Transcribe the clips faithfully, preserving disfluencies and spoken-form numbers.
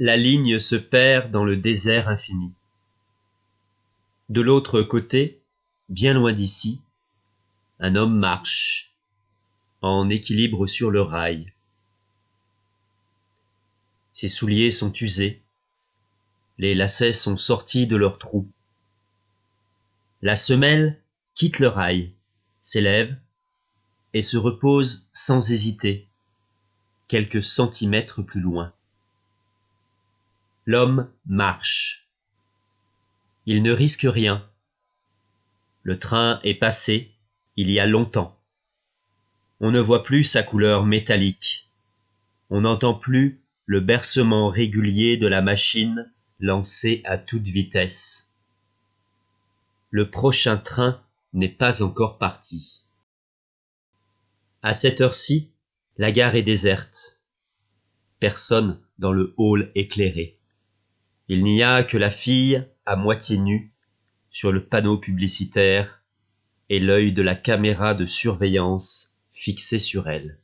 La ligne se perd dans le désert infini. De l'autre côté, bien loin d'ici, un homme marche, en équilibre sur le rail. Ses souliers sont usés, les lacets sont sortis de leurs trous. La semelle quitte le rail, s'élève et se repose sans hésiter, quelques centimètres plus loin. L'homme marche. Il ne risque rien. Le train est passé il y a longtemps. On ne voit plus sa couleur métallique. On n'entend plus le bercement régulier de la machine lancée à toute vitesse. Le prochain train n'est pas encore parti. À cette heure-ci, la gare est déserte. Personne dans le hall éclairé. Il n'y a que la fille à moitié nue sur le panneau publicitaire et l'œil de la caméra de surveillance fixé sur elle.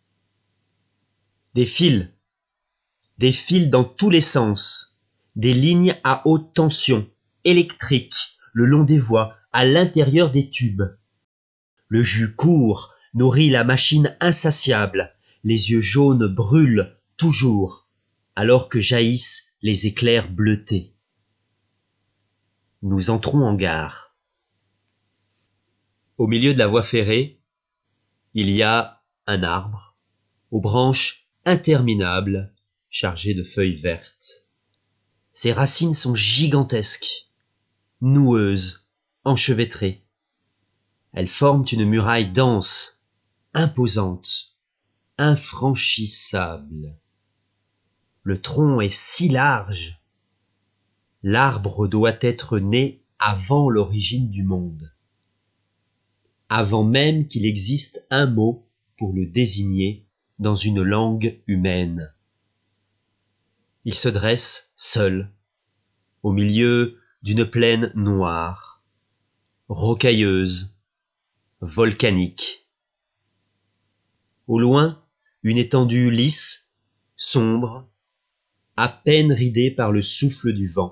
Des fils, des fils dans tous les sens, des lignes à haute tension, électriques, le long des voies, à l'intérieur des tubes. Le jus court, nourrit la machine insatiable, les yeux jaunes brûlent toujours, alors que jaillissent les éclairs bleutés. Nous entrons en gare. Au milieu de la voie ferrée, il y a un arbre, aux branches interminables, chargées de feuilles vertes. Ses racines sont gigantesques, noueuses, enchevêtrées. Elles forment une muraille dense, imposante, infranchissable. Le tronc est si large. L'arbre doit être né avant l'origine du monde, avant même qu'il existe un mot pour le désigner dans une langue humaine. Il se dresse seul, au milieu d'une plaine noire, rocailleuse, volcanique. Au loin, une étendue lisse, sombre, à peine ridée par le souffle du vent.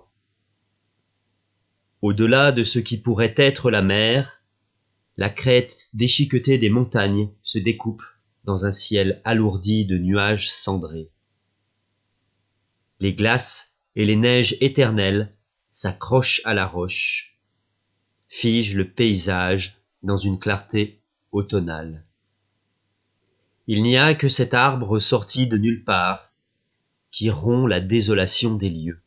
Au-delà de ce qui pourrait être la mer, la crête déchiquetée des montagnes se découpe dans un ciel alourdi de nuages cendrés. Les glaces et les neiges éternelles s'accrochent à la roche, figent le paysage dans une clarté automnale. Il n'y a que cet arbre sorti de nulle part qui rompt la désolation des lieux.